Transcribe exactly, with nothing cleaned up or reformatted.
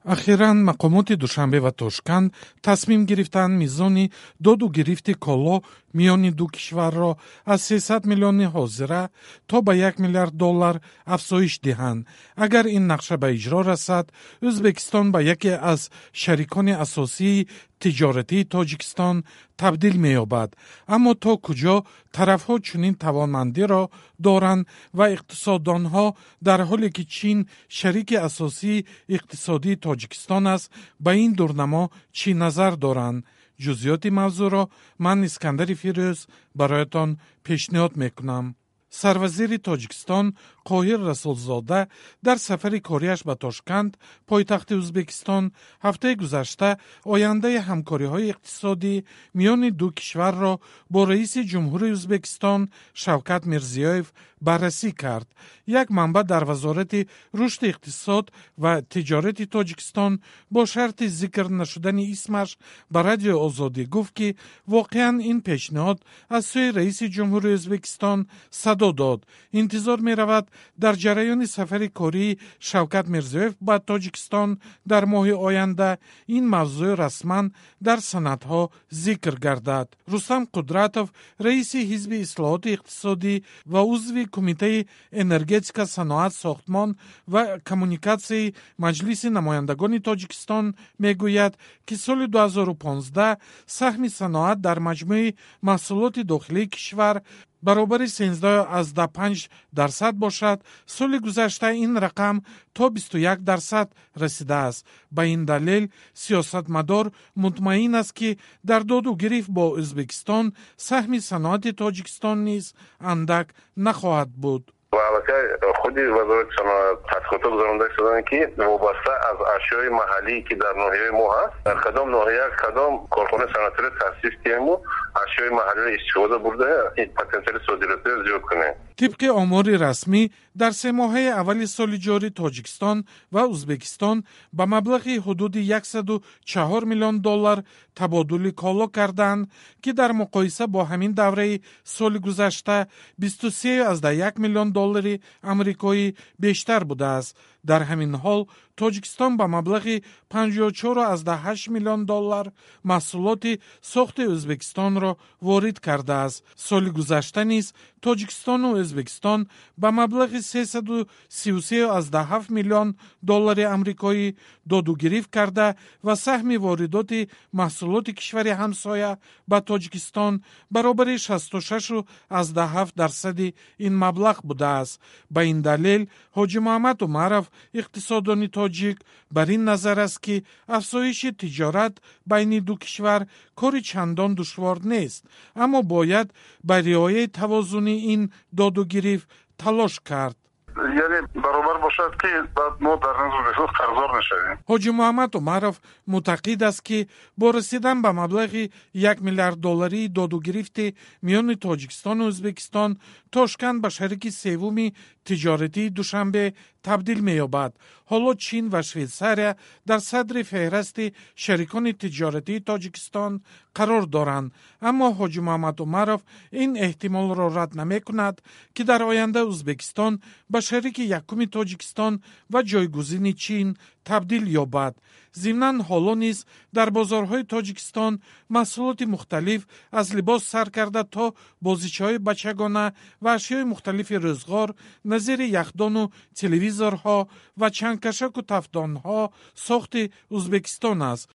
ахиран мақомоти душанбе ва тошканд тасмим гирифтанд мизони доду гирифти коло миёни ду кишварро аз сесад миллиони ҳозира то ба як миллиард доллар афзоиш диҳанд. агар ин нақша ба иҷро расад, ӯзбекистон ба яке аз шарикони асосии тиҷоратии Тоҷикистон табдил меёбад. аммо то куҷо тарафҳо чунин тавонмандиро доранд ва иқтисоддонҳо дар ҳоле ки Чин шарики асосии иқтисодии Тоҷикистон аст, ба ин дурнамо чӣ назар доранд? ҷузъиёти мавзӯъро ман Искандари Фирӯз бароятон пешниҳод мекунам. сарвазири Тоҷикистон Қоҳир Расулзода дар сафари кориаш ба Тошканд, пойтахти Ӯзбекистон, ҳафтаи гузашта ояндаи ҳамкориҳои иқтисодӣ миёни ду кишварро бо раиси ҷумҳури Ӯзбекистон Шавкат Мирзиёев баррасӣ кард. як манбаъ дар вазорати рушди иқтисод ва тиҷорати Тоҷикистон бо шарти зикр нашудани исмаш ба Радиои Озодӣ гуфт, ки воқеан ин пешниҳод аз сӯи раиси ҷумҳури Ӯзбекистон садо дод. интизор меравад дар ҷараёни сафари кории Шавкат Мирзиёев ба Тоҷикистон дар моҳи оянда ин мавзӯъ расман дар санадҳо зикр гардад. Рустам Қудратов, раиси ҳизби ислоҳоти иқтисодӣ ва узви Кумитаи энергетика, саноат, сохтмон ва коммуникатсияи Маҷлиси намояндагони Тоҷикистон мегӯяд, ки соли ду ҳазору понздаҳ саҳми саноат дар маҷмӯи маҳсулоти дохилии кишвар баробари сенздаҳ азда панҷ дарсад бошад. соли гузашта ин рақам то бисту як дарсад расидааст. ба ин далел сиёсатмадор мутмаин аст, ки дар доду гирифт бо Ӯзбекистон саҳми саноати Тоҷикистон низ андак нахоҳад буд. ва албатта худи вазорати саноат тадқиқотҳо гузаронда шуданд, ки вобаста аз ашёи маҳаллӣ ки дар ноҳияи мо ҳаст, дар кадом ноҳия кадом корхонаи санъатиро таъсис диҳему ашёи маҳаллиро истифода бурда потенсиали содироtiро зиёд кунем. тибқи омори расмӣ дар се моҳаи аввали соли ҷорӣ Тоҷикистон ва Ӯзбекистон ба маблағи ҳудуди яксаду чаҳор миллион доллар табодули коло карданд, ки дар муқоиса бо ҳамин давраи соли гузашта бисту се азда як миллион доллари амрикоӣ бештар будааст. дар ҳамин ҳол Тоҷикистон ба маблағи панҷоҳу чор азда ҳашт миллион доллар маҳсулоти сохти Ӯзбекистонро ворид кардааст. соли гузашта низ Тоҷикистону Ӯзбекистон ба маблағи сесаду сию се азда ҳафт миллион доллари амрикоӣ додугирифт карда ва саҳми воридоти маҳсулоти кишвари ҳамсоя ба Тоҷикистон баробари шасту шашу азда ҳафт дарсади ин маблағ будааст. ба ин далел Ҳоҷи Муҳаммад Умаров, иқтисоддони тоҷик, бар ин назар аст, ки афзоиши тиҷорат байни ду кишвар кори чандон душвор нест, аммо бояд ба риояи тавозуни ин додугирифт талош кард. яъне баробар бошад, ки баъд мо дар назди Ӯзбекистон қарздор нешавем. Ҳоҷи Муҳаммад Умаров мутақид аст, ки бо расидан ба маблағи як миллиард долларии додугирифти миёни Тоҷикистону Ӯзбекистон, Тошканд ба шарики севуми тиҷоратии Душанбе табдил меёбад. ҳоло Чин ва Швейтсария дар садри феҳристи шарикони тиҷоратии Тоҷикистон қарор доранд. аммо Ҳоҷи Муҳаммад Умаров ин эҳтимолро рад намекунад, ки дар оянда Ӯзбекистон ба шарики якуми Тоҷикистон ва ҷойгузини Чин табдил ёбад. зимнан ҳоло низ дар бозорҳои Тоҷикистон маҳсулоти мухталиф аз либос сар карда то бозичаҳои бачагона ва ашёи мухталифи рӯзғор назири яхдону телевизорҳо ва чангкашаку тафдонҳо сохти Ӯзбекистон аст.